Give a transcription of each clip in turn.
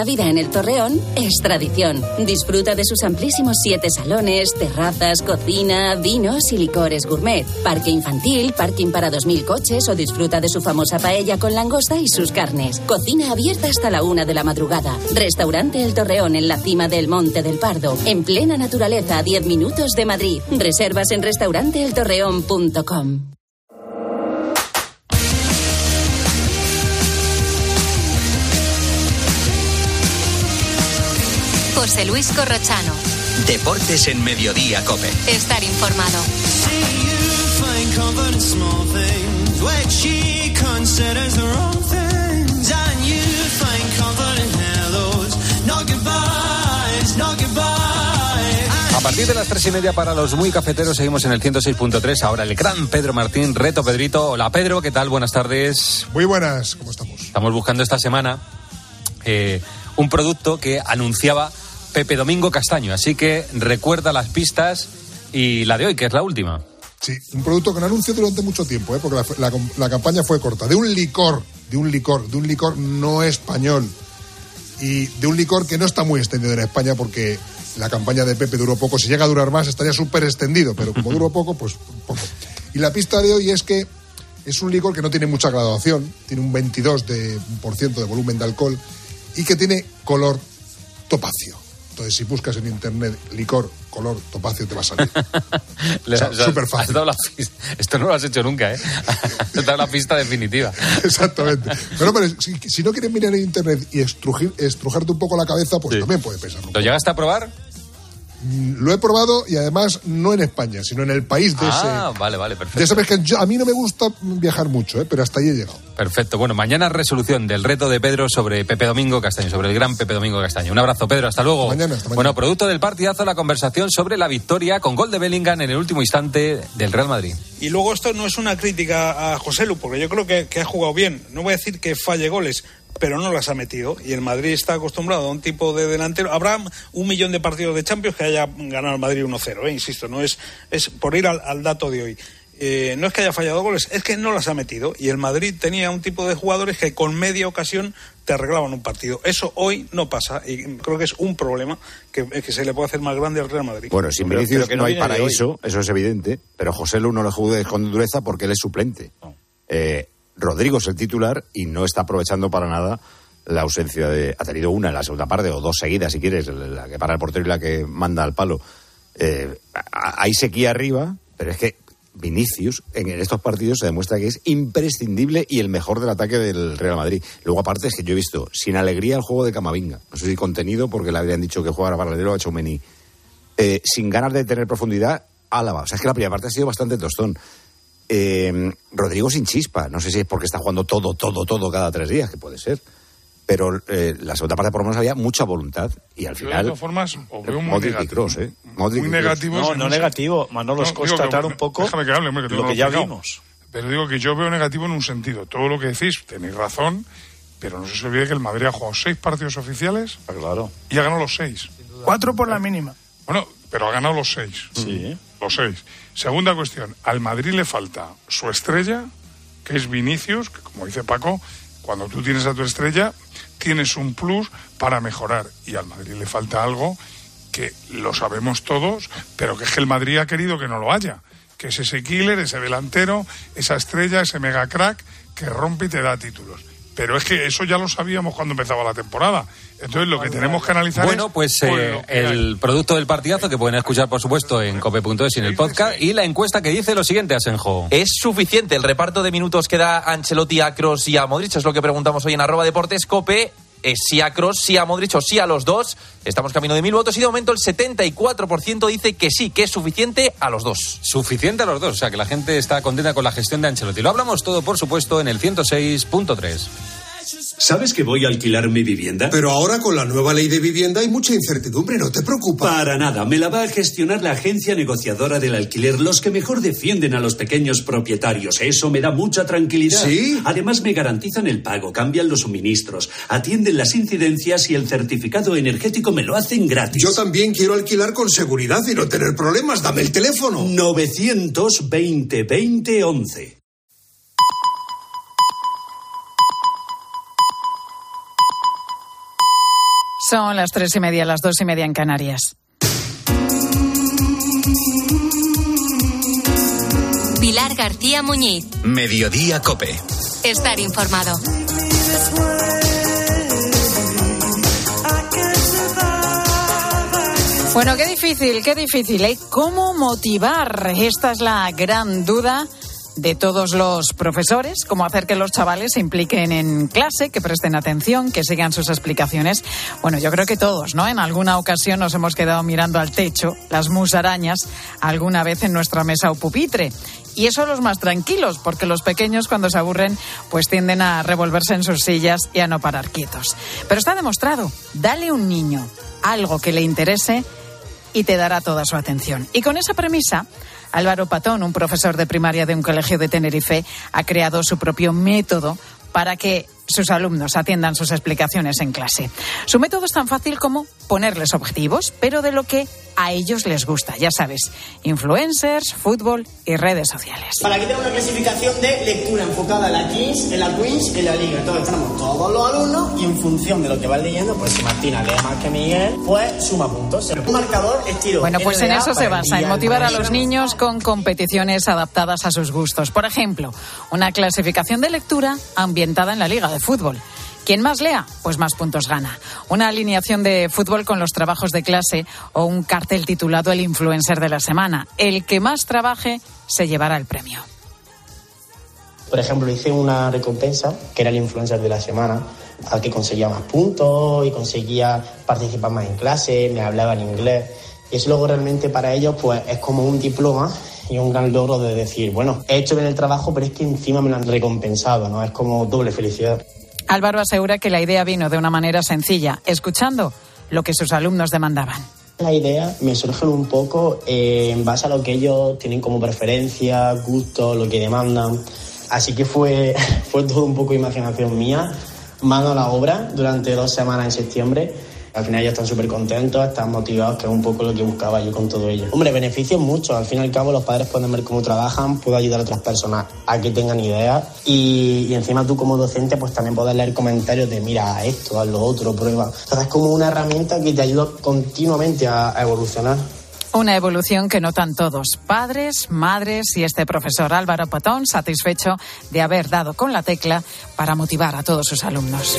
La vida en el Torreón es tradición. Disfruta de sus amplísimos 7 salones, terrazas, cocina, vinos y licores gourmet. Parque infantil, parking para 2000 coches o disfruta de su famosa paella con langosta y sus carnes. Cocina abierta hasta la 1 de la madrugada. Restaurante El Torreón en la cima del Monte del Pardo. En plena naturaleza a 10 minutos de Madrid. Reservas en restauranteeltorreón.com. José Luis Corrochano. Deportes en Mediodía COPE. Estar informado. A partir de las 3:30 para los muy cafeteros seguimos en el 106.3. Ahora el gran Pedro Martín, reto Pedrito. Hola Pedro, ¿qué tal? Buenas tardes. Muy buenas, ¿cómo estamos? Estamos buscando esta semana un producto que anunciaba Pepe Domingo Castaño, así que recuerda las pistas y la de hoy, que es la última. Sí, un producto que no anunció durante mucho tiempo, porque la campaña fue corta. De un licor no español y de un licor que no está muy extendido en España porque la campaña de Pepe duró poco. Si llega a durar más estaría súper extendido, pero como duró poco, pues poco. Y la pista de hoy es que es un licor que no tiene mucha graduación, tiene un 22% de volumen de alcohol y que tiene color topacio. Entonces, si buscas en internet licor, color, topacio, te va a salir. Súper fácil. Esto no lo has hecho nunca, ¿eh? Has dado la pista definitiva. Exactamente. Pero si no quieres mirar en internet y estrujarte un poco la cabeza, pues sí, también puedes pensarlo. ¿Lo llegaste a probar? Lo he probado y además no en España, sino en el país de ese. Vale, perfecto. Ya sabes que a mí no me gusta viajar mucho, pero hasta ahí he llegado. Perfecto. Bueno, mañana resolución del reto de Pedro sobre Pepe Domingo Castaño, sobre el gran Pepe Domingo Castaño. Un abrazo, Pedro, hasta luego. Hasta mañana. Bueno, producto del partidazo, la conversación sobre la victoria con gol de Bellingham en el último instante del Real Madrid. Y luego esto no es una crítica a José Lu, porque yo creo que ha jugado bien. No voy a decir que falle goles, pero no las ha metido. Y el Madrid está acostumbrado a un tipo de delantero. Habrá 1 millón de partidos de Champions que haya ganado el Madrid 1-0, insisto, no es por ir al dato de hoy. No es que haya fallado goles, es que no las ha metido. Y el Madrid tenía un tipo de jugadores que con media ocasión te arreglaban un partido. Eso hoy no pasa y creo que es un problema que se le puede hacer más grande al Real Madrid. Bueno, sin Vinicius no hay paraíso, eso es evidente, pero José Lu no le juzgue con dureza porque él es suplente. No. Rodrigo es el titular y no está aprovechando para nada la ausencia de... Ha tenido una en la segunda parte, o 2 seguidas si quieres, la que para el portero y la que manda al palo. Hay sequía arriba, pero es que Vinicius en estos partidos se demuestra que es imprescindible y el mejor del ataque del Real Madrid. Luego aparte es que yo he visto sin alegría el juego de Camavinga, no sé si contenido porque le habían dicho que jugara paralelo a Tchouaméni, sin ganas de tener profundidad, Álava. O sea, es que la primera parte ha sido bastante tostón. Rodrigo sin chispa, no sé si es porque está jugando todo cada 3 días, que puede ser, pero la segunda parte por lo menos había mucha voluntad y al final... De todas formas, os veo muy Modric negativo. Y Kroos, muy negativo. No negativo, Manolo, es constatar un poco que hable, lo que ya vimos. Pero digo que yo veo negativo en un sentido. Todo lo que decís, tenéis razón, pero no se os olvide que el Madrid ha jugado 6 partidos oficiales y ha ganado los 6. 4 por la mínima. Bueno, pero ha ganado los 6. Sí. Los 6. Segunda cuestión, al Madrid le falta su estrella, que es Vinicius, que como dice Paco, cuando tú tienes a tu estrella, tienes un plus para mejorar. Y al Madrid le falta algo que lo sabemos todos, pero que es que el Madrid ha querido que no lo haya, que es ese killer, ese delantero, esa estrella, ese mega crack que rompe y te da títulos. Pero es que eso ya lo sabíamos cuando empezaba la temporada. Entonces lo que tenemos que analizar el producto del partidazo que pueden escuchar por supuesto en cope.es y en el podcast, y la encuesta que dice lo siguiente, Asenjo. ¿Es suficiente el reparto de minutos que da Ancelotti a Kroos y a Modric? Es lo que preguntamos hoy en @deportescope. Es sí a Kroos, sí a Modric o sí a los dos. Estamos camino de 1000 votos y de momento el 74% dice que sí, que es suficiente a los dos. Suficiente a los dos, o sea que la gente está contenta con la gestión de Ancelotti. Lo hablamos todo, por supuesto, en el 106.3. ¿Sabes que voy a alquilar mi vivienda? Pero ahora con la nueva ley de vivienda hay mucha incertidumbre, ¿no te preocupa? Para nada, me la va a gestionar la agencia negociadora del alquiler, los que mejor defienden a los pequeños propietarios. Eso me da mucha tranquilidad. ¿Sí? Además me garantizan el pago, cambian los suministros, atienden las incidencias y el certificado energético me lo hacen gratis. Yo también quiero alquilar con seguridad y no tener problemas. Dame el teléfono. 920 20 11. Son las 3:30, las 2:30 en Canarias. Pilar García Muñiz. Mediodía COPE. Estar informado. Bueno, qué difícil, ¿eh? ¿Cómo motivar? Esta es la gran duda de todos los profesores, cómo hacer que los chavales se impliquen en clase, que presten atención, que sigan sus explicaciones. Bueno, yo creo que todos, ¿no? En alguna ocasión nos hemos quedado mirando al techo, las musarañas, alguna vez en nuestra mesa o pupitre. Y eso los más tranquilos, porque los pequeños cuando se aburren pues tienden a revolverse en sus sillas y a no parar quietos. Pero está demostrado, dale a un niño algo que le interese y te dará toda su atención. Y con esa premisa, Álvaro Patón, un profesor de primaria de un colegio de Tenerife, ha creado su propio método para que sus alumnos atiendan sus explicaciones en clase. Su método es tan fácil como ponerles objetivos, pero de lo que a ellos les gusta. Ya sabes, influencers, fútbol y redes sociales. Para aquí tenemos una clasificación de lectura enfocada en la Kings, en la Queens y en la Liga. Entonces tenemos todos los alumnos y en función de lo que van leyendo, pues si Martina lee más que Miguel, pues suma puntos. Un marcador estilo. Bueno, pues en eso se basa, en motivar a los niños con competiciones adaptadas a sus gustos. Por ejemplo, una clasificación de lectura ambientada en la Liga de Fútbol. Quien más lea, pues más puntos gana. Una alineación de fútbol con los trabajos de clase o un cartel titulado El influencer de la semana. El que más trabaje se llevará el premio. Por ejemplo, hice una recompensa que era el influencer de la semana, al que conseguía más puntos y conseguía participar más en clase, me hablaba en inglés. Y eso luego realmente para ellos pues es como un diploma y un gran logro de decir, bueno, he hecho bien el trabajo, pero es que encima me lo han recompensado, ¿no? Es como doble felicidad. Álvaro asegura que la idea vino de una manera sencilla, escuchando lo que sus alumnos demandaban. La idea me surge un poco en base a lo que ellos tienen como preferencia, gusto, lo que demandan. Así que fue todo un poco imaginación mía, mano a la obra durante 2 semanas en septiembre. Al final ellos están súper contentos, están motivados, que es un poco lo que buscaba yo con todo ello. Hombre, beneficios muchos. Al fin y al cabo los padres pueden ver cómo trabajan, puedo ayudar a otras personas a que tengan ideas y encima tú como docente pues también puedes leer comentarios de mira esto, haz lo otro, prueba. Entonces es como una herramienta que te ayuda continuamente a evolucionar. Una evolución que notan todos, padres, madres y este profesor Álvaro Patón, satisfecho de haber dado con la tecla para motivar a todos sus alumnos.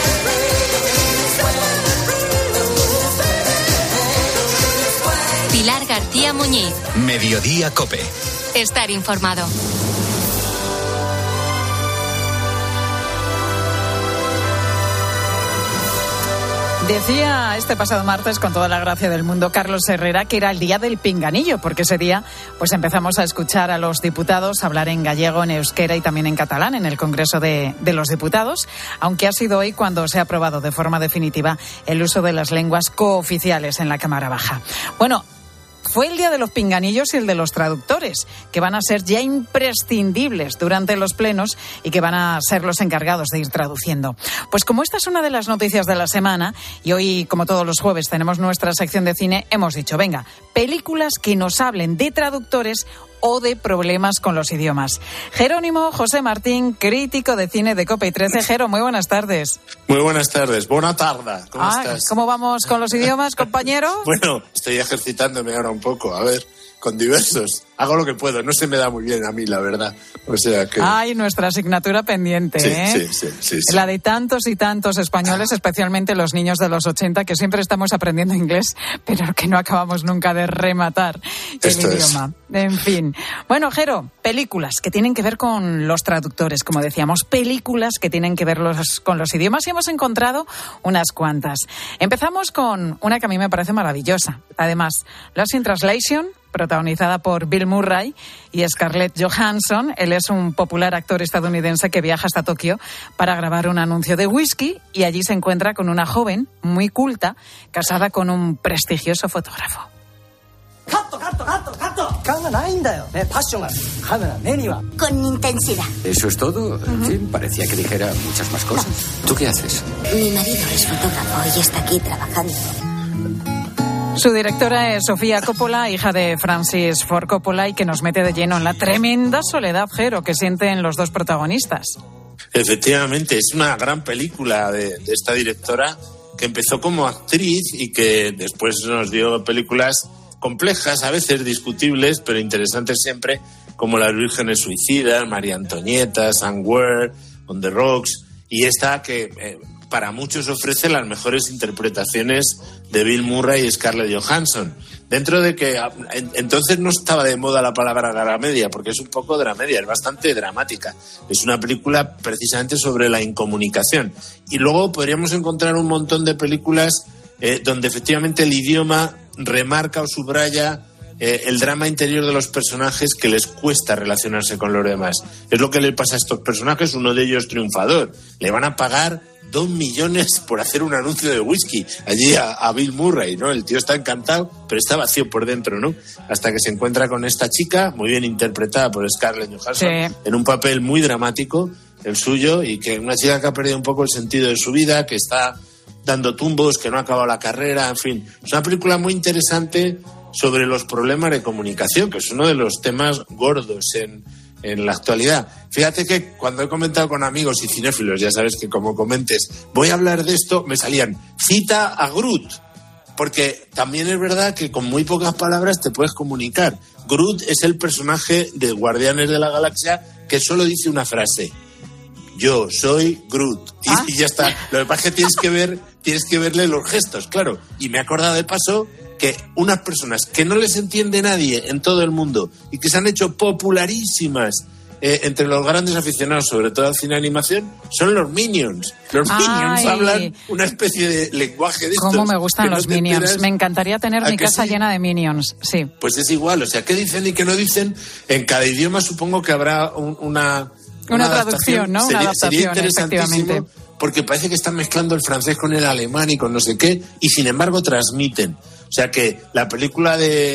Pilar García Muñiz. Mediodía COPE. Estar informado. Decía este pasado martes, con toda la gracia del mundo, Carlos Herrera, que era el día del pinganillo, porque ese día pues empezamos a escuchar a los diputados hablar en gallego, en euskera y también en catalán en el Congreso de los Diputados, aunque ha sido hoy cuando se ha aprobado de forma definitiva el uso de las lenguas cooficiales en la Cámara Baja. Bueno, fue el día de los pinganillos y el de los traductores, que van a ser ya imprescindibles durante los plenos y que van a ser los encargados de ir traduciendo. Pues como esta es una de las noticias de la semana, y hoy, como todos los jueves, tenemos nuestra sección de cine, hemos dicho, venga, películas que nos hablen de traductores o de problemas con los idiomas. Jerónimo José Martín, crítico de cine de COPE y 13. Jero, muy buenas tardes. Muy buenas tardes, buena tarde. ¿Cómo estás? ¿Cómo vamos con los idiomas, compañero? Bueno, estoy ejercitándome ahora un poco, a ver, con diversos. Hago lo que puedo, no se me da muy bien a mí, la verdad. O sea que... Ay, nuestra asignatura pendiente, sí, ¿eh? Sí. La de tantos y tantos españoles, especialmente los niños de los 80, que siempre estamos aprendiendo inglés, pero que no acabamos nunca de rematar el idioma. En fin. Bueno, Jero, películas que tienen que ver con los traductores, como decíamos, películas que tienen que ver con los idiomas, y hemos encontrado unas cuantas. Empezamos con una que a mí me parece maravillosa. Además, Lost in Translation, protagonizada por Bill Murray y Scarlett Johansson. Él es un popular actor estadounidense que viaja hasta Tokio para grabar un anuncio de whisky y allí se encuentra con una joven muy culta casada con un prestigioso fotógrafo. Con intensidad. ¿Eso es todo? En fin, parecía que dijera muchas más cosas. ¿Tú qué haces? Mi marido es fotógrafo y está aquí trabajando. Su directora es Sofía Coppola, hija de Francis Ford Coppola, y que nos mete de lleno en la tremenda soledad, Jero, que sienten los dos protagonistas. Efectivamente, es una gran película de esta directora que empezó como actriz y que después nos dio películas complejas, a veces discutibles, pero interesantes siempre, como Las Vírgenes Suicidas, María Antonieta, Somewhere, On the Rocks, y esta que para muchos ofrece las mejores interpretaciones de Bill Murray y Scarlett Johansson. Dentro de que entonces no estaba de moda la palabra dramedia, porque es un poco dramedia, es bastante dramática. Es una película precisamente sobre la incomunicación. Y luego podríamos encontrar un montón de películas donde efectivamente el idioma remarca o subraya el drama interior de los personajes, que les cuesta relacionarse con los demás. Es lo que le pasa a estos personajes, uno de ellos triunfador. Le van a pagar 2 millones por hacer un anuncio de whisky allí a Bill Murray, ¿no? El tío está encantado, pero está vacío por dentro, ¿no? Hasta que se encuentra con esta chica, muy bien interpretada por Scarlett Johansson, en un papel muy dramático, el suyo, y que una chica que ha perdido un poco el sentido de su vida, que está dando tumbos, que no ha acabado la carrera, en fin. Es una película muy interesante sobre los problemas de comunicación, que es uno de los temas gordos en la actualidad. Fíjate que cuando he comentado con amigos y cinéfilos, ya sabes que como comentes, voy a hablar de esto, me salían, cita a Groot, porque también es verdad que con muy pocas palabras te puedes comunicar. Groot es el personaje de Guardianes de la Galaxia que solo dice una frase: yo soy Groot. Y ya está. Lo que pasa es que tienes que verle los gestos, claro. Y me he acordado de paso que unas personas que no les entiende nadie en todo el mundo y que se han hecho popularísimas entre los grandes aficionados, sobre todo al cine de animación, son los Minions. Los Minions hablan una especie de lenguaje de estos. Cómo me gustan los Minions. Enteras. Me encantaría tener mi casa llena de Minions. Sí. Pues es igual, o sea, qué dicen y qué no dicen. En cada idioma supongo que habrá una traducción, ¿no? Una adaptación, sería interesantísimo, porque parece que están mezclando el francés con el alemán y con no sé qué, y sin embargo transmiten. O sea que la película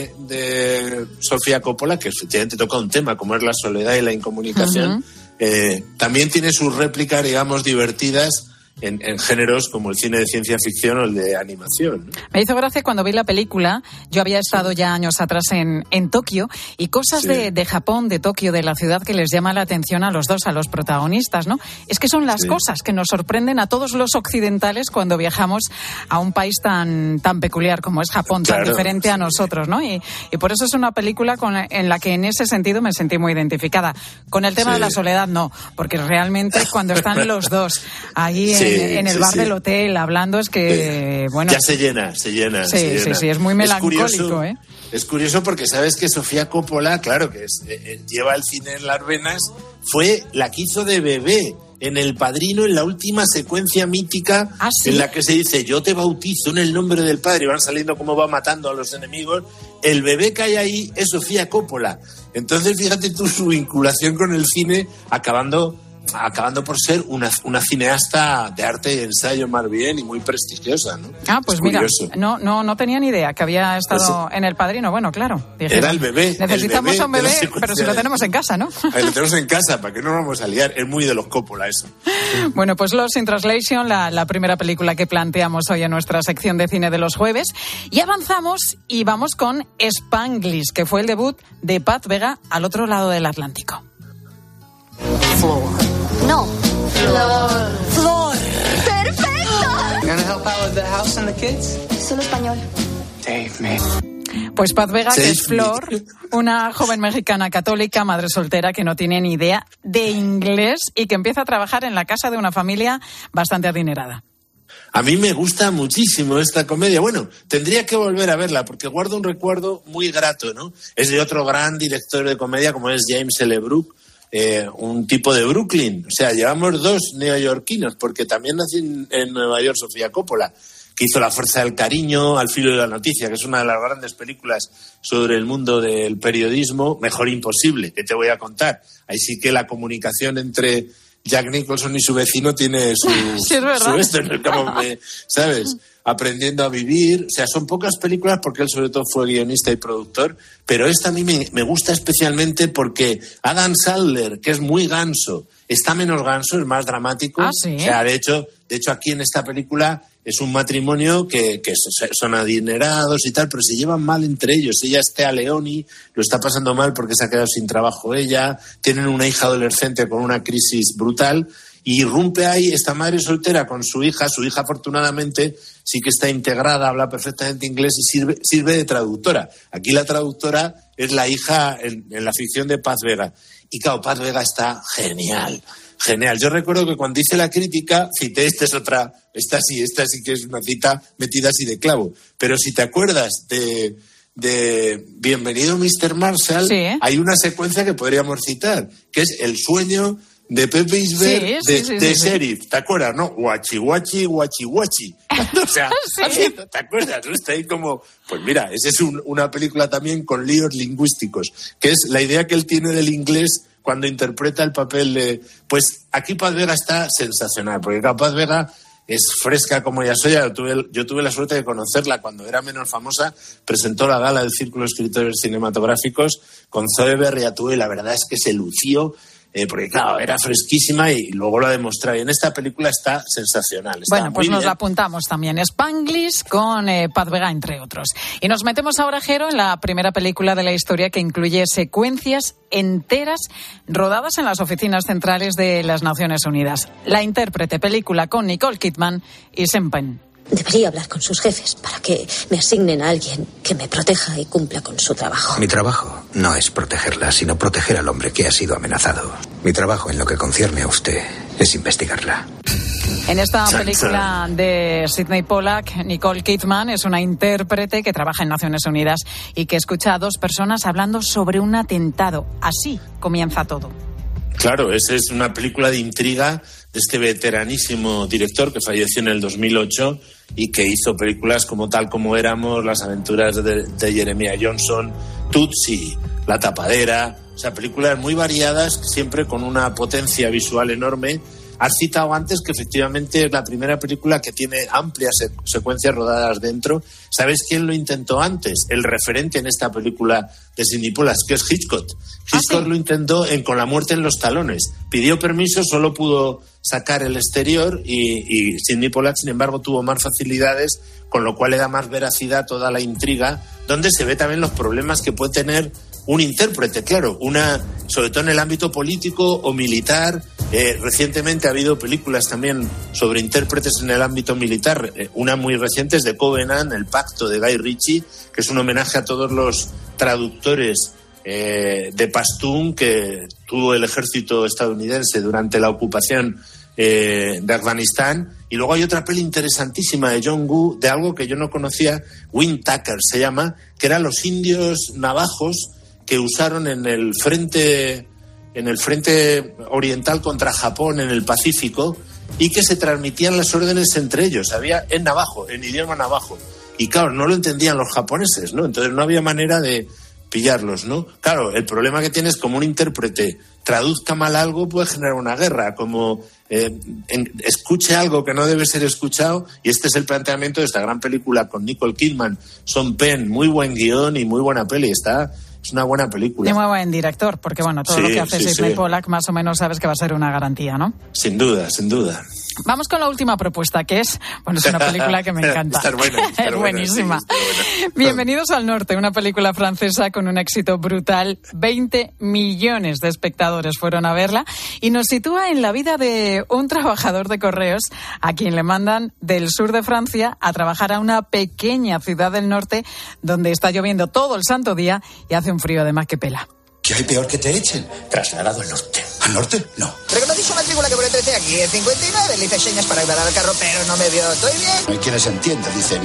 de Sofía Coppola, que efectivamente toca un tema como es la soledad y la incomunicación, también tiene sus réplicas, digamos, divertidas en géneros como el cine de ciencia ficción o el de animación, ¿no? Me hizo gracia cuando vi la película. Yo había estado ya años atrás en Tokio, y cosas de Japón, de Tokio, de la ciudad, que les llama la atención a los dos, a los protagonistas, ¿no? Es que son las cosas que nos sorprenden a todos los occidentales cuando viajamos a un país tan peculiar como es Japón, tan diferente a nosotros, ¿no? Y por eso es una película en la que en ese sentido me sentí muy identificada. Con el tema de la soledad no, porque realmente cuando están los dos ahí en el bar del hotel hablando, es que, bueno... Ya se llena. Sí, es muy melancólico, Es curioso porque sabes que Sofía Coppola, claro, que lleva el cine en las venas, fue la que hizo de bebé en El Padrino, en la última secuencia mítica, en la que se dice, yo te bautizo en el nombre del Padre, y van saliendo como va matando a los enemigos. El bebé que hay ahí es Sofía Coppola. Entonces, fíjate tú su vinculación con el cine, acabando por ser una cineasta de arte y ensayo más bien, y muy prestigiosa, ¿no? Pues mira, no tenía ni idea que había estado en El Padrino. Bueno, claro. Dije, era el bebé. Necesitamos a un bebé, pero si lo tenemos en casa, ¿no? Lo tenemos en casa, ¿para qué no vamos a liar? Es muy de los Coppola eso. Bueno, pues Lost in Translation, la primera película que planteamos hoy en nuestra sección de cine de los jueves. Y avanzamos y vamos con Spanglish, que fue el debut de Pat Vega al otro lado del Atlántico. No. Flor. ¡Perfecto! Gonna help out with the house and the kids? Solo español. Dave, man. Pues Paz Vega, que es Flor, una joven mexicana católica, madre soltera, que no tiene ni idea de inglés y que empieza a trabajar en la casa de una familia bastante adinerada. A mí me gusta muchísimo esta comedia. Bueno, tendría que volver a verla porque guardo un recuerdo muy grato, ¿no? Es de otro gran director de comedia como es James L. Brooke. Un tipo de Brooklyn. O sea, llevamos dos neoyorquinos, porque también nació en Nueva York Sofía Coppola, que hizo La fuerza del cariño, Al filo de la noticia, que es una de las grandes películas sobre el mundo del periodismo. Mejor imposible, que te voy a contar. Ahí sí que la comunicación entre Jack Nicholson y su vecino tiene su ¿sabes? Aprendiendo a vivir. O sea, son pocas películas porque él sobre todo fue guionista y productor, pero esta a mí me gusta especialmente porque Adam Sandler, que es muy ganso, está menos ganso, es más dramático. ¿Sí? O sea, de hecho aquí en esta película es un matrimonio que son adinerados y tal, pero se llevan mal entre ellos. Ella es Téa Leoni, lo está pasando mal porque se ha quedado sin trabajo ella, tienen una hija adolescente con una crisis brutal. Y irrumpe ahí esta madre soltera con su hija afortunadamente sí que está integrada, habla perfectamente inglés y sirve de traductora. Aquí la traductora es la hija en la ficción de Paz Vega. Y claro, Paz Vega está genial. Yo recuerdo que cuando hice la crítica cité, esta sí que es una cita metida así de clavo. Pero si te acuerdas de Bienvenido Mr. Marshall, sí, hay una secuencia que podríamos citar, que es el sueño de Pepe Isbert de sheriff. ¿Te acuerdas, no? Guachi, guachi, guachi, guachi. O sea, ¿te acuerdas? ¿No? Está ahí como... Pues mira, esa es una película también con líos lingüísticos, que es la idea que él tiene del inglés cuando interpreta el papel de... Pues aquí Paz Vega está sensacional, porque Paz Vega es fresca como ya soy. Yo tuve la suerte de conocerla cuando era menos famosa. Presentó la gala del Círculo de Escritores Cinematográficos con Zoe Berriatúa y la verdad es que se lució, porque claro, era fresquísima y luego lo ha demostrado. Y en esta película está sensacional. Está bueno, pues nos la apuntamos también. Spanglish con Paz Vega, entre otros. Y nos metemos ahora, Jero, en la primera película de la historia que incluye secuencias enteras rodadas en las oficinas centrales de las Naciones Unidas. La intérprete, película con Nicole Kidman y Sean Penn. Debería hablar con sus jefes para que me asignen a alguien que me proteja y cumpla con su trabajo. Mi trabajo no es protegerla, sino proteger al hombre que ha sido amenazado. Mi trabajo en lo que concierne a usted es investigarla. En esta película de Sidney Pollack, Nicole Kidman es una intérprete que trabaja en Naciones Unidas y que escucha a dos personas hablando sobre un atentado. Así comienza todo. Claro, esa es una película de intriga de este veteranísimo director que falleció en el 2008 y que hizo películas como Tal como éramos, Las aventuras de Jeremiah Johnson, Tootsie, La tapadera, o sea, películas muy variadas, siempre con una potencia visual enorme. Has citado antes que efectivamente es la primera película que tiene amplias secuencias rodadas dentro. ¿Sabes quién lo intentó antes? El referente en esta película de Sidney Pollack, que es Hitchcock. Hitchcock lo intentó Con la muerte en los talones. Pidió permiso, solo pudo sacar el exterior y Sidney Pollack, sin embargo, tuvo más facilidades, con lo cual le da más veracidad a toda la intriga, donde se ve también los problemas que puede tener un intérprete, claro, sobre todo en el ámbito político o militar. Recientemente ha habido películas también sobre intérpretes en el ámbito militar. Una muy reciente es The Covenant, El Pacto, de Guy Ritchie, que es un homenaje a todos los traductores de Pastún que tuvo el ejército estadounidense durante la ocupación de Afganistán. Y luego hay otra peli interesantísima de John Woo, de algo que yo no conocía, Wind Tucker se llama, que eran los indios navajos que usaron en el frente oriental contra Japón en el Pacífico, y que se transmitían las órdenes entre ellos. Había en navajo, en idioma navajo. Y claro, no lo entendían los japoneses, ¿no? Entonces no había manera de pillarlos, ¿no? Claro, el problema que tienes, como un intérprete traduzca mal algo, puede generar una guerra, como escuche algo que no debe ser escuchado, y este es el planteamiento de esta gran película con Nicole Kidman, Sean Penn, muy buen guión y muy buena peli, es una buena película. Y muy buen director, porque bueno, todo lo que hace Sidney Pollack más o menos sabes que va a ser una garantía, ¿no? Sin duda, sin duda. Vamos con la última propuesta, que es una película que me encanta. Es buenísima. Sí, Bienvenidos al Norte, una película francesa con un éxito brutal. 20 millones de espectadores fueron a verla y nos sitúa en la vida de un trabajador de correos a quien le mandan del sur de Francia a trabajar a una pequeña ciudad del norte donde está lloviendo todo el santo día y hace un frío de más que pela. ¿Qué hay peor que te echen? Trasladado al norte. ¿Al norte? No. Reconocí su matrícula que por entrete aquí en 59, le hice señas para aclarar al carro, pero no me vio. ¿Estoy bien? No hay quienes entiendan, dicen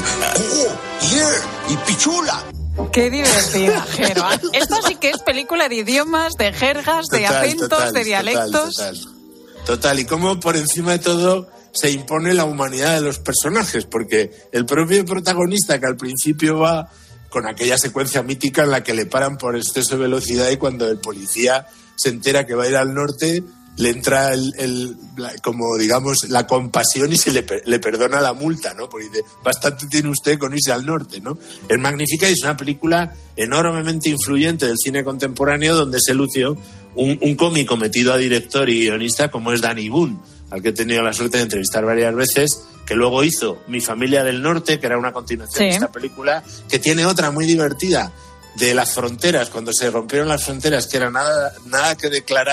y pichula. Qué divertida, Jero. Esto sí que es película de idiomas, de jergas, de acentos, de dialectos. Total. Y cómo por encima de todo se impone la humanidad de los personajes, porque el propio protagonista, que al principio va con aquella secuencia mítica en la que le paran por exceso de velocidad y cuando el policía se entera que va a ir al norte, le entra como digamos la compasión y se le perdona la multa, ¿no? Porque dice, bastante tiene usted con irse al norte, ¿no? Es magnífica y es una película enormemente influyente del cine contemporáneo, donde se lució un cómico metido a director y guionista como es Danny Boone, al que he tenido la suerte de entrevistar varias veces, que luego hizo Mi familia del norte, que era una continuación de esta película, que tiene otra muy divertida, de las fronteras, cuando se rompieron las fronteras, que era nada que declarar,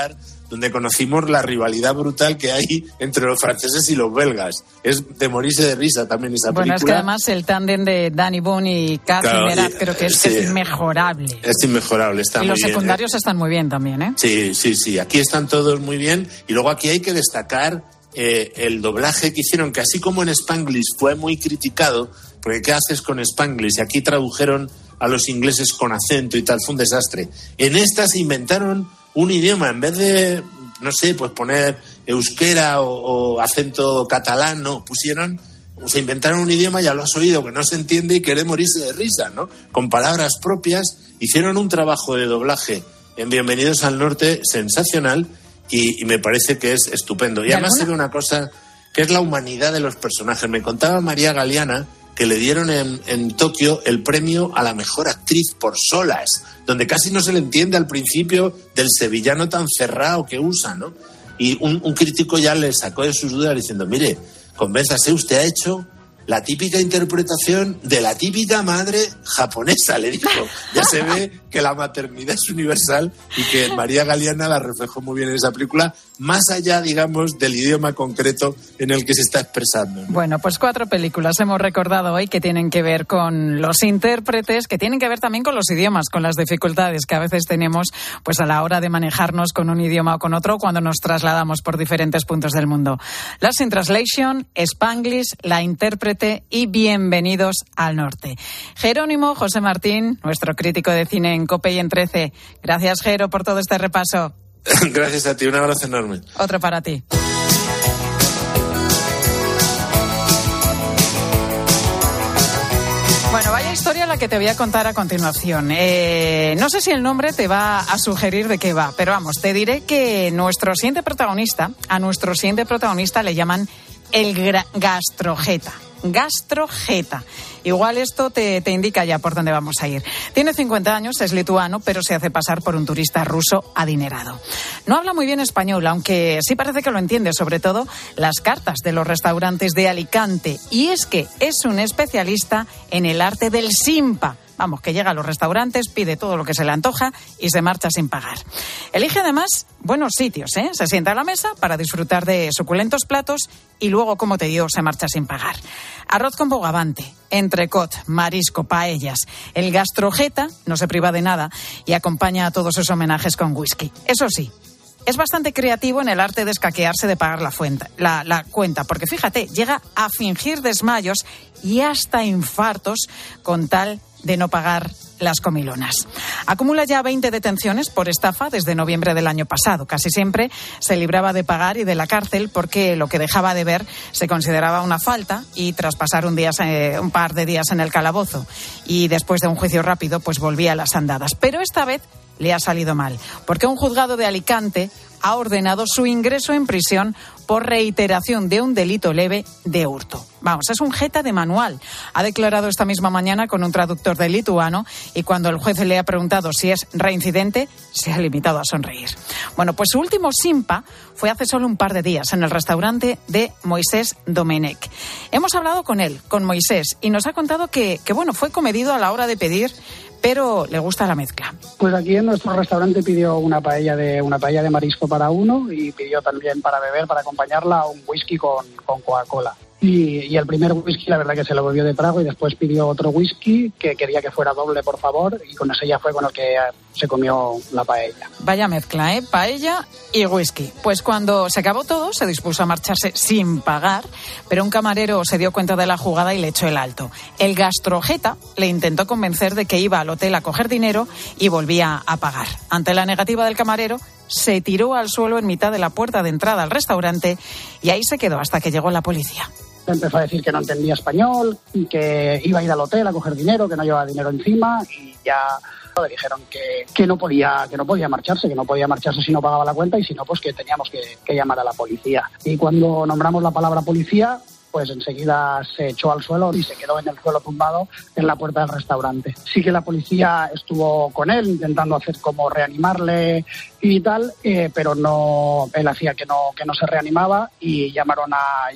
donde conocimos la rivalidad brutal que hay entre los franceses y los belgas. Es de morirse de risa también esa película. Bueno, es que además el tándem de Danny Boone y Catherine Merat creo que es inmejorable. Es inmejorable, está muy bien. Y los secundarios están muy bien también, ¿eh? Sí, aquí están todos muy bien. Y luego aquí hay que destacar el doblaje que hicieron, que así como en Spanglish fue muy criticado, porque ¿qué haces con Spanglish? Y aquí tradujeron a los ingleses con acento y tal, fue un desastre. En esta se inventaron un idioma, en vez de, no sé, pues poner euskera o acento catalán, no, se inventaron un idioma, ya lo has oído, que no se entiende y quiere morirse de risa, ¿no? Con palabras propias, hicieron un trabajo de doblaje en Bienvenidos al Norte sensacional y me parece que es estupendo. Y además se ve una cosa, que es la humanidad de los personajes. Me contaba María Galeana que le dieron en Tokio el premio a la mejor actriz por Solas, donde casi no se le entiende al principio del sevillano tan cerrado que usa, ¿no? Y un crítico ya le sacó de sus dudas diciendo, mire, convénzase, usted ha hecho la típica interpretación de la típica madre japonesa, le dijo. Ya se ve que la maternidad es universal y que María Galeana la reflejó muy bien en esa película, más allá, digamos, del idioma concreto en el que se está expresando, ¿no? Bueno, pues 4 películas hemos recordado hoy que tienen que ver con los intérpretes, que tienen que ver también con los idiomas, con las dificultades que a veces tenemos pues a la hora de manejarnos con un idioma o con otro cuando nos trasladamos por diferentes puntos del mundo. Lost in Translation, Spanglish, La intérprete y Bienvenidos al Norte. Jerónimo José Martín, nuestro crítico de cine en COPE y en 13. Gracias, Jero, por todo este repaso. Gracias a ti, un abrazo enorme. Otro para ti. Bueno, vaya historia la que te voy a contar a continuación. No sé si el nombre te va a sugerir de qué va, pero vamos, te diré que a nuestro siguiente protagonista le llaman el gastrojeta. Gastrojeta. Igual esto te indica ya por dónde vamos a ir. Tiene 50 años, es lituano, pero se hace pasar por un turista ruso adinerado. No habla muy bien español, aunque sí parece que lo entiende, sobre todo las cartas de los restaurantes de Alicante. Y es que es un especialista en el arte del simpa. Vamos, que llega a los restaurantes, pide todo lo que se le antoja y se marcha sin pagar. Elige además buenos sitios, ¿eh? Se sienta a la mesa para disfrutar de suculentos platos y luego, como te digo, se marcha sin pagar. Arroz con bogavante, entrecot, marisco, paellas. El gastrojeta no se priva de nada y acompaña a todos sus homenajes con whisky. Eso sí, es bastante creativo en el arte de escaquearse de pagar la cuenta, porque fíjate, llega a fingir desmayos y hasta infartos con tal de no pagar las comilonas. Acumula ya 20 detenciones por estafa desde noviembre del año pasado. Casi siempre se libraba de pagar y de la cárcel porque lo que dejaba de ver se consideraba una falta y tras pasar un par de días en el calabozo y después de un juicio rápido pues volvía a las andadas. Pero esta vez le ha salido mal, porque un juzgado de Alicante ha ordenado su ingreso en prisión por reiteración de un delito leve de hurto. Vamos, es un jeta de manual. Ha declarado esta misma mañana con un traductor del lituano y cuando el juez le ha preguntado si es reincidente, se ha limitado a sonreír. Bueno, pues su último simpa fue hace solo un par de días en el restaurante de Moisés Domenech. Hemos hablado con él, con Moisés, y nos ha contado que bueno, fue comedido a la hora de pedir, pero le gusta la mezcla. Pues aquí en nuestro restaurante pidió una paella de marisco para uno y pidió también para beber, para acompañarla, un whisky con Coca-Cola. Y el primer whisky la verdad que se lo bebió de trago y después pidió otro whisky que quería que fuera doble, por favor, y con ese ya fue con el que se comió la paella. Vaya mezcla, ¿eh? Paella y whisky. Pues cuando se acabó todo, se dispuso a marcharse sin pagar, pero un camarero se dio cuenta de la jugada y le echó el alto. El gastrojeta le intentó convencer de que iba al hotel a coger dinero y volvía a pagar. Ante la negativa del camarero, se tiró al suelo en mitad de la puerta de entrada al restaurante y ahí se quedó hasta que llegó la policía. Empezó a decir que no entendía español y que iba a ir al hotel a coger dinero, que no llevaba dinero encima y ya le dijeron que no podía marcharse, si no pagaba la cuenta y si no, pues que teníamos que llamar a la policía. Y cuando nombramos la palabra policía, pues enseguida se echó al suelo y se quedó en el suelo tumbado en la puerta del restaurante. Sí que la policía estuvo con él intentando hacer como reanimarle y tal, pero no, él hacía que no se reanimaba y llamaron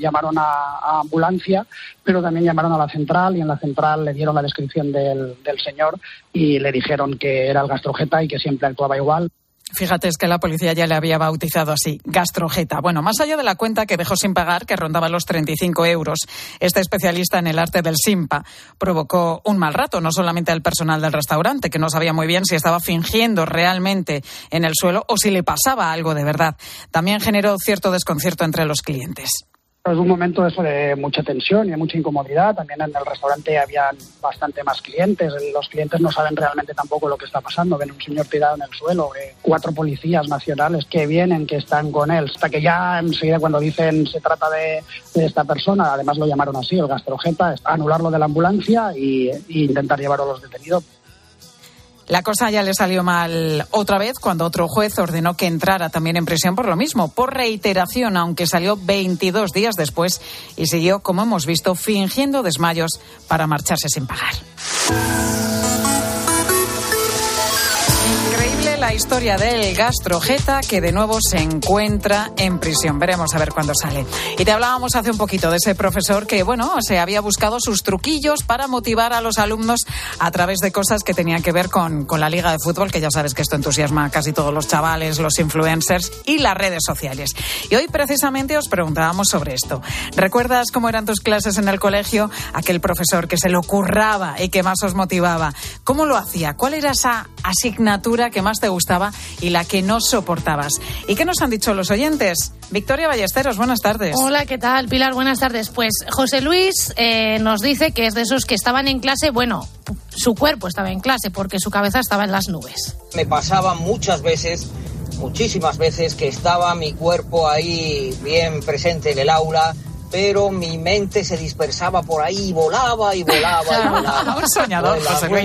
a ambulancia, pero también llamaron a la central y en la central le dieron la descripción del señor y le dijeron que era el gastrojeta y que siempre actuaba igual. Fíjate, es que la policía ya le había bautizado así, gastrojeta. Bueno, más allá de la cuenta que dejó sin pagar, que rondaba los 35 euros, este especialista en el arte del simpa provocó un mal rato, no solamente al personal del restaurante, que no sabía muy bien si estaba fingiendo realmente en el suelo o si le pasaba algo de verdad. También generó cierto desconcierto entre los clientes. Es un momento eso de mucha tensión y de mucha incomodidad. También en el restaurante habían bastante más clientes. Los clientes no saben realmente tampoco lo que está pasando. Ven un señor tirado en el suelo, 4 policías nacionales que vienen, que están con él. Hasta que ya enseguida cuando dicen se trata de esta persona, además lo llamaron así, el gastrojeta, anularlo de la ambulancia y intentar llevarlo a los detenidos. La cosa ya le salió mal otra vez cuando otro juez ordenó que entrara también en prisión por lo mismo, por reiteración, aunque salió 22 días después y siguió, como hemos visto, fingiendo desmayos para marcharse sin pagar. La historia del gastrojeta que de nuevo se encuentra en prisión. Veremos a ver cuándo sale. Y te hablábamos hace un poquito de ese profesor que, bueno, se había buscado sus truquillos para motivar a los alumnos a través de cosas que tenían que ver con la liga de fútbol, que ya sabes que esto entusiasma a casi todos los chavales, los influencers y las redes sociales. Y hoy precisamente os preguntábamos sobre esto. ¿Recuerdas cómo eran tus clases en el colegio? Aquel profesor que se lo curraba y que más os motivaba. ¿Cómo lo hacía? ¿Cuál era esa asignatura que más te gustaba y la que no soportabas? ¿Y qué nos han dicho los oyentes? Victoria Ballesteros, buenas tardes. Hola, ¿qué tal, Pilar? Buenas tardes. Pues José Luis nos dice que es de esos que estaban en clase, bueno, su cuerpo estaba en clase porque su cabeza estaba en las nubes. Me pasaba muchas veces, muchísimas veces, que estaba mi cuerpo ahí bien presente en el aula, pero mi mente se dispersaba por ahí, volaba y volaba y volaba. Un soñador, José Luis.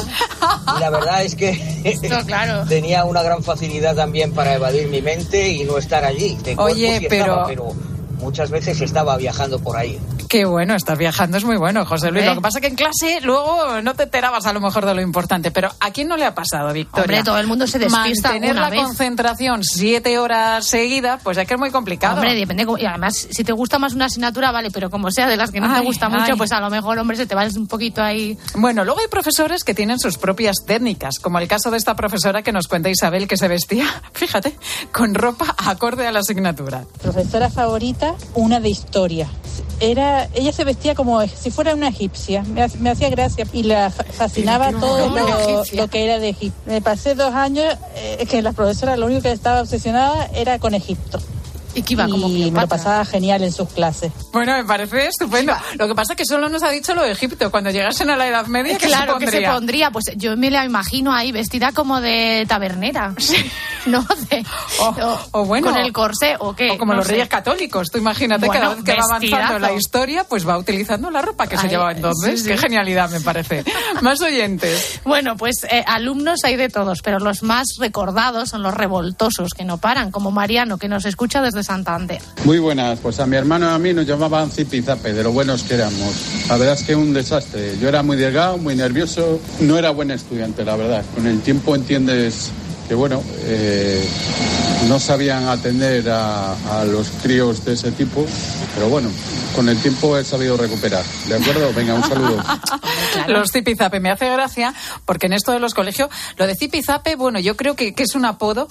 Y la verdad es que claro, tenía una gran facilidad también para evadir mi mente y no estar allí. Oye, pero muchas veces estaba viajando por ahí. Qué bueno, estás viajando, es muy bueno, José Luis. Lo que pasa es que en clase luego no te enterabas a lo mejor de lo importante, pero ¿a quién no le ha pasado, Victoria? Hombre, todo el mundo se despista. Mantener la vez. Concentración 7 horas seguidas, pues es que es muy complicado. Hombre, depende. Y además, si te gusta más una asignatura, vale, pero como sea de las que no te gusta mucho, pues a lo mejor, hombre, se te va un poquito ahí. Bueno, luego hay profesores que tienen sus propias técnicas, como el caso de esta profesora que nos cuenta Isabel, que se vestía, fíjate, con ropa acorde a la asignatura. Profesora favorita, una de historia. Ella se vestía como si fuera una egipcia, me hacía gracia y la fascinaba todo lo que era de Egipto. Me pasé 2 años que la profesora lo único que estaba obsesionada era con Egipto. Y que iba como me lo pasaba genial en sus clases. Bueno, me parece estupendo. Lo que pasa es que solo nos ha dicho lo de Egipto. Cuando llegasen a la Edad Media, claro, ¿qué se pondría? Pues yo me la imagino ahí vestida como de tabernera. ¿No? O bueno, con el corsé o qué. O como no los Reyes Católicos. Tú imagínate, cada vez que va avanzando la historia, pues va utilizando la ropa que se llevaba entonces. Sí. Qué genialidad, me parece. Más oyentes. Bueno, pues alumnos hay de todos, pero los más recordados son los revoltosos, que no paran, como Mariano, que nos escucha desde Santander. Muy buenas, pues a mi hermano y a mí nos llamaban zipizape, de lo buenos que éramos. La verdad es que un desastre. Yo era muy delgado, muy nervioso, no era buen estudiante, la verdad. Con el tiempo entiendes que, bueno, no sabían atender a los críos de ese tipo, pero bueno, con el tiempo he sabido recuperar. ¿De acuerdo? Venga, un saludo. Claro. Los zipizape me hace gracia porque en esto de los colegios, lo de zipizape, bueno, yo creo que es un apodo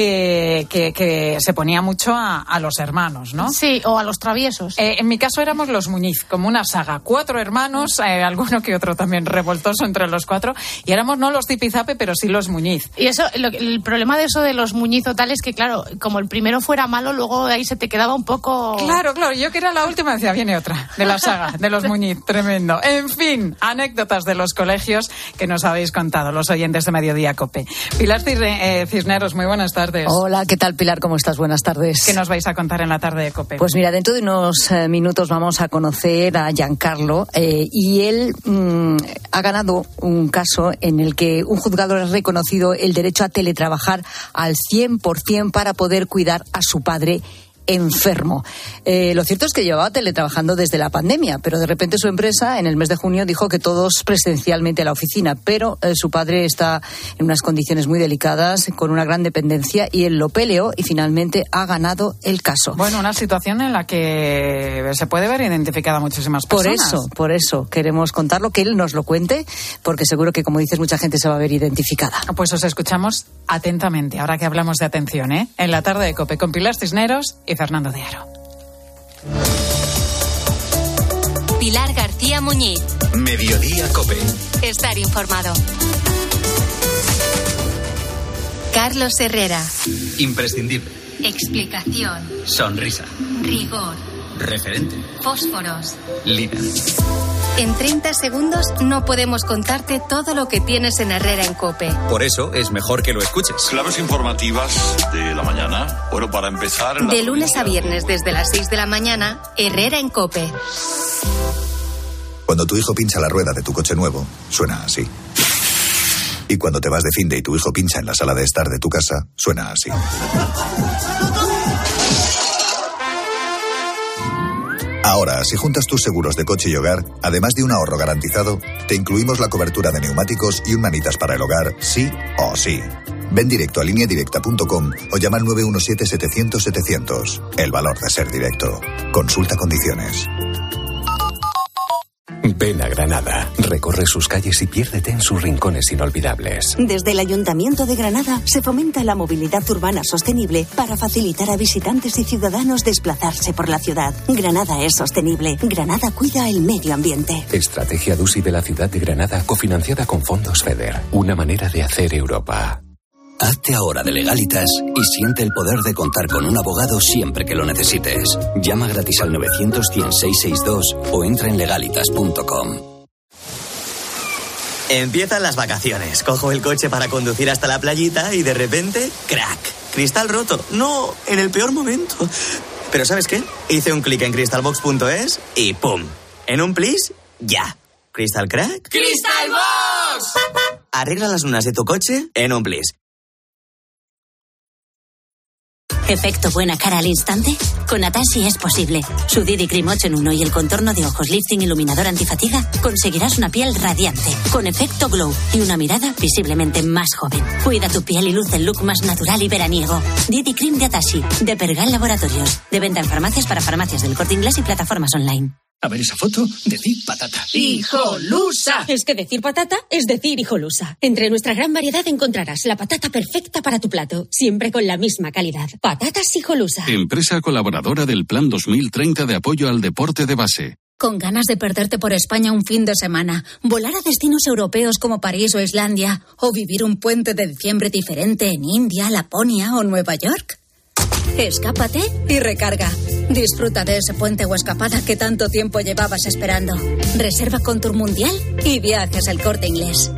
que se ponía mucho a los hermanos, ¿no? Sí, o a los traviesos. En mi caso éramos los Muñiz, como una saga, 4 hermanos, alguno que otro también revoltoso entre los 4, y éramos no los zipizape, pero sí los Muñiz. Y eso, el problema de eso de los Muñiz o tal es que, claro, como el primero fuera malo, luego de ahí se te quedaba un poco... Claro, yo que era la última decía, viene otra, de la saga, de los Muñiz, tremendo. En fin, anécdotas de los colegios que nos habéis contado, los oyentes de Mediodía COPE. Pilar Cisneros, muy buenas tardes. Hola, ¿qué tal, Pilar? ¿Cómo estás? Buenas tardes. ¿Qué nos vais a contar en la tarde de COPE? Pues mira, dentro de unos minutos vamos a conocer a Giancarlo y él ha ganado un caso en el que un juzgado le ha reconocido el derecho a teletrabajar al 100% para poder cuidar a su padre enfermo. Lo cierto es que llevaba teletrabajando desde la pandemia, pero de repente su empresa en el mes de junio dijo que todos presencialmente a la oficina, pero su padre está en unas condiciones muy delicadas, con una gran dependencia, y él lo peleó y finalmente ha ganado el caso. Bueno, una situación en la que se puede ver identificada muchísimas personas. Por eso queremos contarlo, que él nos lo cuente, porque seguro que, como dices, mucha gente se va a ver identificada. Pues os escuchamos atentamente, ahora que hablamos de atención, en la tarde de COPE, con Pilar Cisneros y Fernando de Aro. Pilar García Muñiz. Mediodía COPE. Estar informado. Carlos Herrera. Imprescindible. Explicación. Sonrisa. Rigor. Referente. Fósforos. Líder. En 30 segundos no podemos contarte todo lo que tienes en Herrera en COPE. Por eso es mejor que lo escuches. Claves informativas de la mañana. Bueno, para empezar... De lunes a viernes desde las 6 de la mañana, Herrera en COPE. Cuando tu hijo pincha la rueda de tu coche nuevo, suena así. Y cuando te vas de finde y tu hijo pincha en la sala de estar de tu casa, suena así. Ahora, si juntas tus seguros de coche y hogar, además de un ahorro garantizado, te incluimos la cobertura de neumáticos y un manitas para el hogar, sí o sí. Ven directo a lineadirecta.com o llama al 917-700-700. El valor de ser directo. Consulta condiciones. Ven a Granada, recorre sus calles y piérdete en sus rincones inolvidables. Desde el Ayuntamiento de Granada se fomenta la movilidad urbana sostenible para facilitar a visitantes y ciudadanos desplazarse por la ciudad. Granada es sostenible. Granada cuida el medio ambiente. Estrategia DUSI de la ciudad de Granada, cofinanciada con fondos FEDER. Una manera de hacer Europa. Hazte ahora de Legalitas y siente el poder de contar con un abogado siempre que lo necesites. Llama gratis al 900-100-662 o entra en legalitas.com. Empiezan las vacaciones. Cojo el coche para conducir hasta la playita y de repente, ¡crack! Cristal roto. No, en el peor momento. Pero ¿sabes qué? Hice un clic en crystalbox.es y ¡pum! En un plis, ya. ¿Crystal crack? ¡Crystal Box! Arregla las lunas de tu coche en un plis. ¿Efecto buena cara al instante? Con Atashi es posible. Su Didi Cream 8 en 1 y el contorno de ojos lifting iluminador antifatiga conseguirás una piel radiante, con efecto glow y una mirada visiblemente más joven. Cuida tu piel y luce el look más natural y veraniego. Didi Cream de Atashi, de Pergal Laboratorios. De venta en farmacias para farmacias del Corte Inglés y plataformas online. A ver esa foto, decir patata. ¡Hijolusa! Es que decir patata es decir hijolusa. Entre nuestra gran variedad encontrarás la patata perfecta para tu plato, siempre con la misma calidad. Patatas hijolusa. Empresa colaboradora del Plan 2030 de apoyo al deporte de base. ¿Con ganas de perderte por España un fin de semana, volar a destinos europeos como París o Islandia, o vivir un puente de diciembre diferente en India, Laponia o Nueva York? Escápate y recarga. Disfruta de ese puente o escapada que tanto tiempo llevabas esperando. Reserva con Tour Mundial y Viajes El Corte Inglés.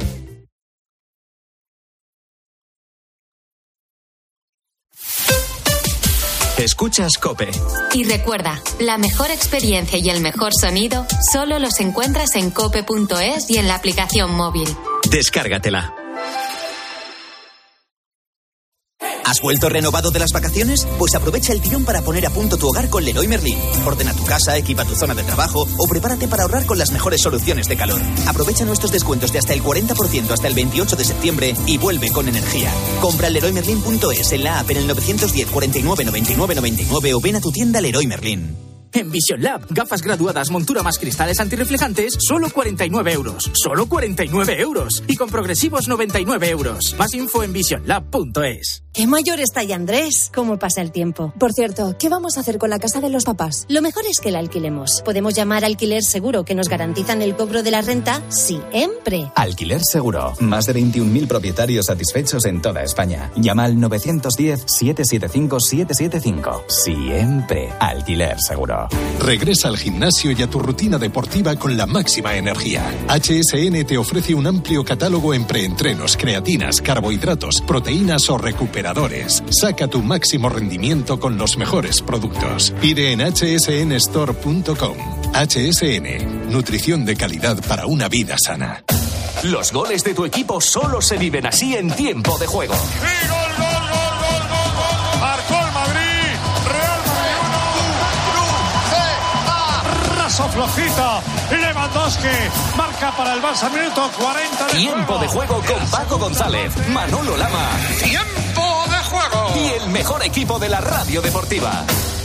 Escuchas COPE. Y recuerda, la mejor experiencia y el mejor sonido solo los encuentras en cope.es y en la aplicación móvil. Descárgatela. ¿Has vuelto renovado de las vacaciones? Pues aprovecha el tirón para poner a punto tu hogar con Leroy Merlin. Ordena tu casa, equipa tu zona de trabajo o prepárate para ahorrar con las mejores soluciones de calor. Aprovecha nuestros descuentos de hasta el 40% hasta el 28 de septiembre y vuelve con energía. Compra en leroymerlin.es, en la app, en el 910 49 99 99 o ven a tu tienda Leroy Merlin. En Vision Lab, gafas graduadas, montura más cristales antirreflejantes, solo 49 euros. ¡Solo 49 euros! Y con progresivos 99 euros. Más info en visionlab.es. ¡Qué mayor está ya Andrés! ¿Cómo pasa el tiempo? Por cierto, ¿qué vamos a hacer con la casa de los papás? Lo mejor es que la alquilemos. Podemos llamar Alquiler Seguro, que nos garantizan el cobro de la renta siempre. Alquiler Seguro. Más de 21.000 propietarios satisfechos en toda España. Llama al 910-775-775. Siempre. Alquiler Seguro. Regresa al gimnasio y a tu rutina deportiva con la máxima energía. HSN te ofrece un amplio catálogo en preentrenos, creatinas, carbohidratos, proteínas o recuperadores. Saca tu máximo rendimiento con los mejores productos. Pide en hsnstore.com. HSN, nutrición de calidad para una vida sana. Los goles de tu equipo solo se viven así en tiempo de juego. ¡Sí, gol! Marcó el Madrid. Real Madrid flojita. Lewandowski marca para el Barça, minuto 40 de Tiempo de juego con Paco González, Manolo Lama. ¡Tiempo de juego! Y el mejor equipo de la radio deportiva.